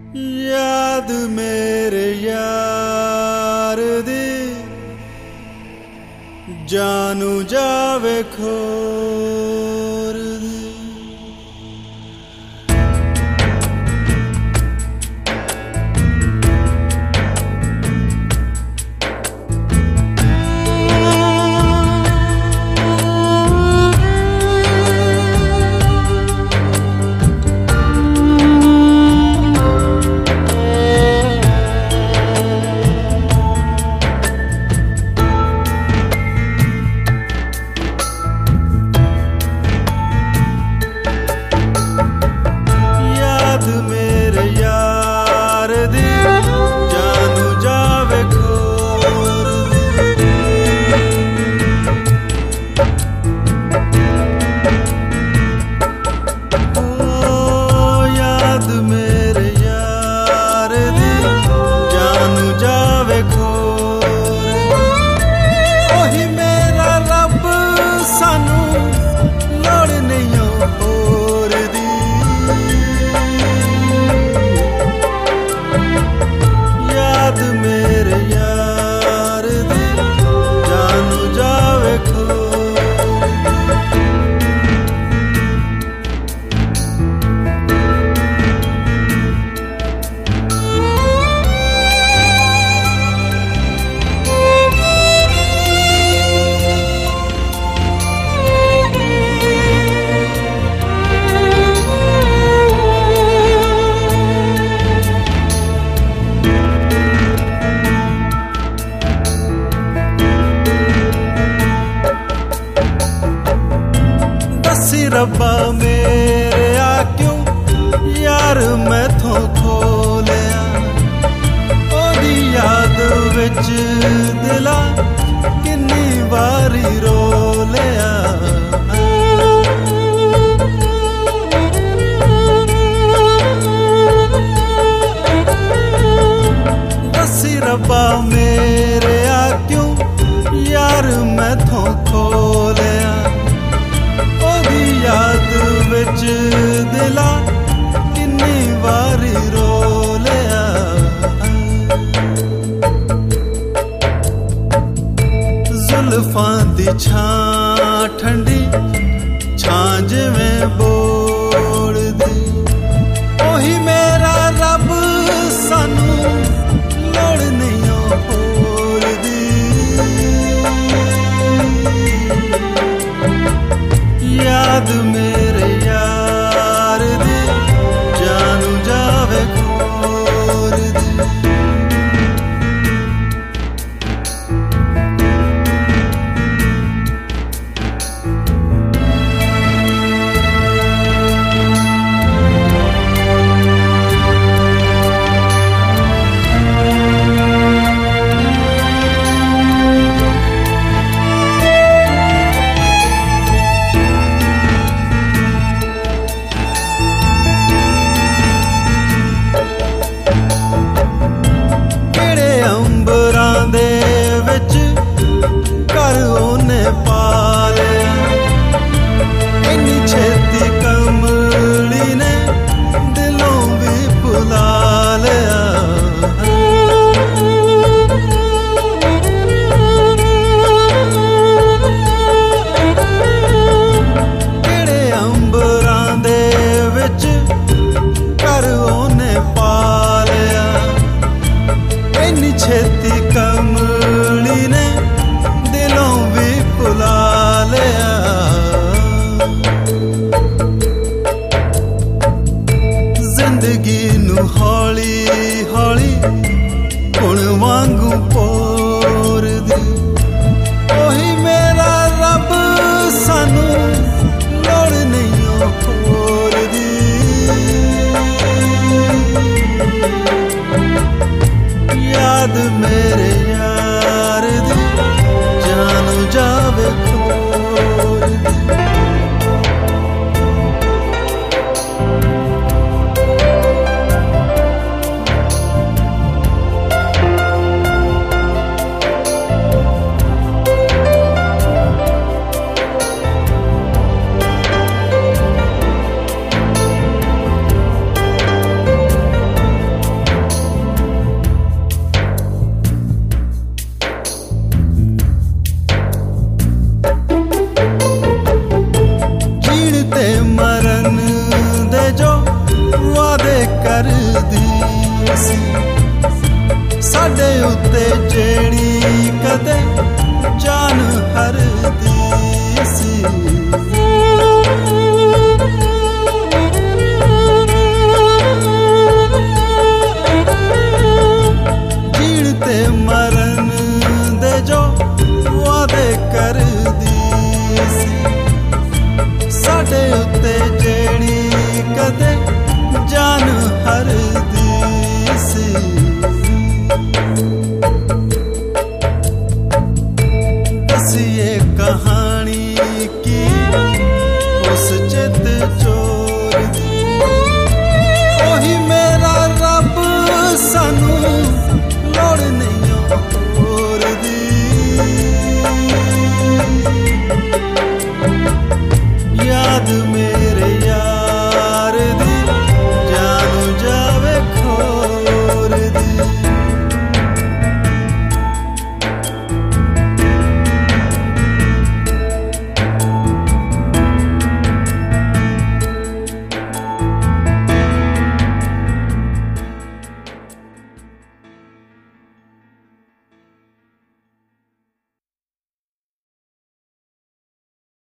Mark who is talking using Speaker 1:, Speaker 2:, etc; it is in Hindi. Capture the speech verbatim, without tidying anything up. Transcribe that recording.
Speaker 1: याद मेरे यार दी जानू जावे खोर दी। मेरे यार दी जानू जावे खोर दी। ओ याद मेरे यार दी जानू जावे खोर दी। ओही मेरा रब सानू लोड़ नहीं होर दी। याद मेरे यार दी जानू जावे खोर रब्बा मेरे आ क्यों यार मैथों खो लिया। ओदी याद विच दिला किन्नी वारी रो लिया। दसी रब्बा मेरे आ क्यों यार मैथों खो लिया। याद विच दिला किन्नी वारी रो लिया। जुल्फां दी छां ठंडी छां जिवें बोड़ दी। ओही मेरा रब सानू लोड़ नहीं होर दी। याद मेरे यार दी जानू जावे खोर दी। घर ओने पाले इन्नी छेती कमली ने दिलों भी भुला लिया। केड़े अंबरां दे विच घर ओने पालिया इन्नी छेती कमली ने दिलों भी भुला लिया। जिंदगी नू हौली हौली हुण वांगू पोर दी। ओही मेरा रब सानू लोड़ नहीं होर दी। याद मेरे यार दी जानू जावे खोर दी। करदी सी साडे उत्ते जेड़ी कदे जान हरदी